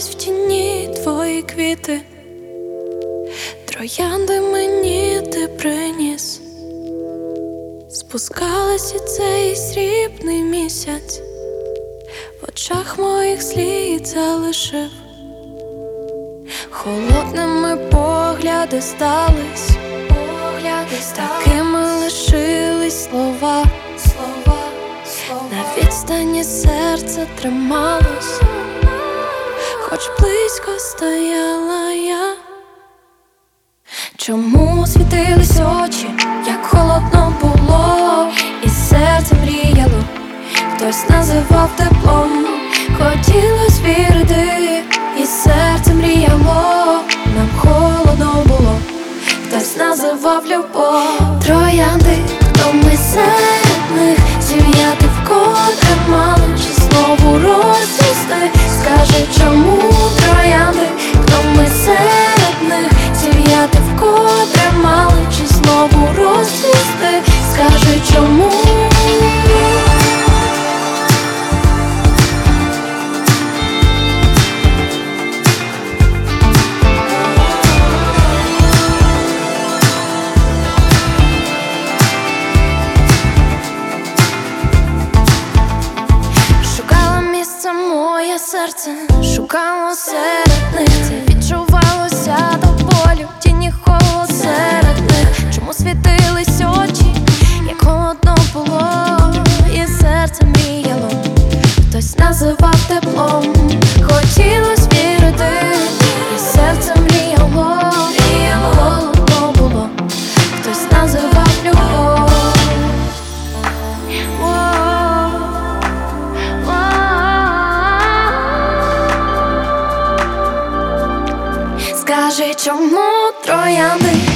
Сховались в тіні твої квіти, троянди мені ти приніс. Спускалась і цей срібний місяць, в очах моїх слід залишив. Холодними погляди стались, такими лишились слова. На відстані серце трималось, хоч близько стояла я. Чому світились очі, як холодно було, і серце мріяло, хтось називав теплом. Хотілось вірити, і серце мріяло, нам холодно було, хтось називав любов. Троянди, хто ми серед них, зів'яти вкотре мали, чи знову розцвісти? Скажи, чому троянди, хто ми серед них, зів'яти вкотре мали, чи знову розцвісти? Скажи, чому? Моє серце шукало серед них, відчувалося до болю, тіні холод серед них. Чому світились очі, як холодно було, і серце мріяло, хтось називав теплом. Хотілось вірити, і серце мріяло, холодно було, хтось називав любов. Скажи, чому троянди,